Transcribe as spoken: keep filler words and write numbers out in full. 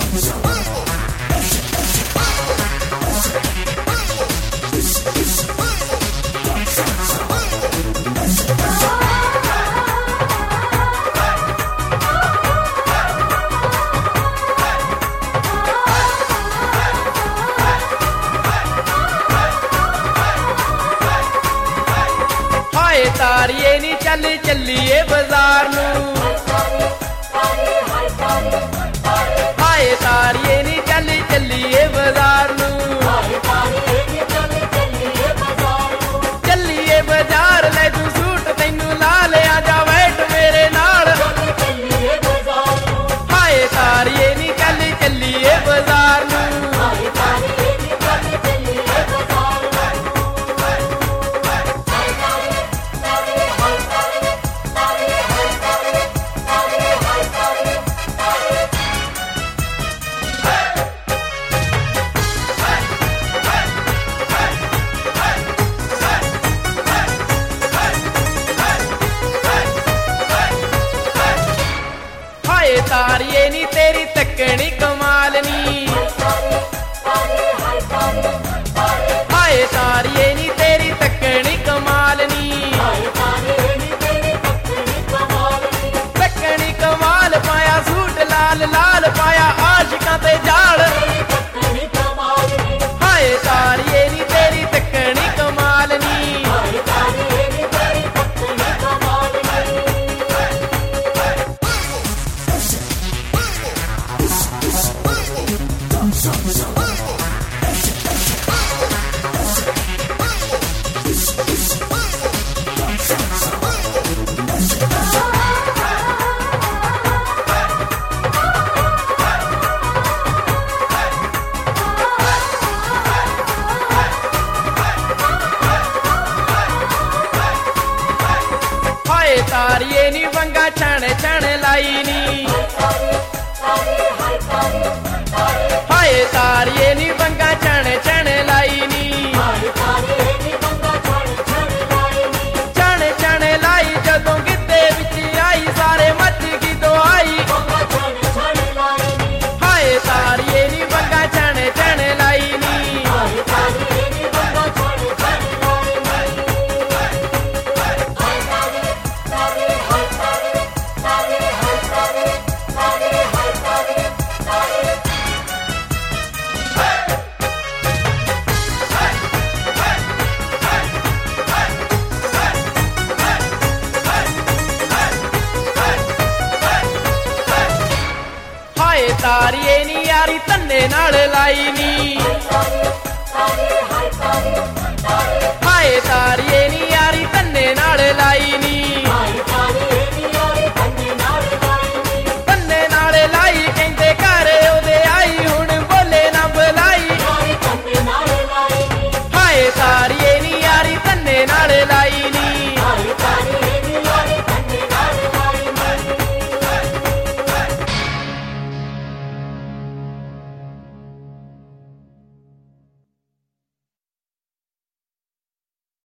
तारिये नी चल चलिए बाजार नू, हाय तारिये नी चल चलिए बाजार नू, चलिए बाजार ले तू सूट तैनू ला ले आजा बैठ मेरे नाल, हाय तारिये नी चल चलिए बाजार नू। तारिये नी तेरी तकनी कमाल नी, हाय तारिये नी तेरी तकनी कमाल नी, तकनी कमाल पाया सूट लाल लाल पाया आशिकां ते जाल, हाय तारिये नी तेरी तकनी कमाल नी। तारिये नी वंगा छण छण लाई नी, हाय तारिये नी वंगा छण छण लाई नी, छण छण लाई जदों गिद्दे विच आई सारे मच गई दुआई, हाय तारिये नी वंगा छण छण लाई नी। तारिये नी यारी तन्ने नाल लाई नी, हाय तारिये नी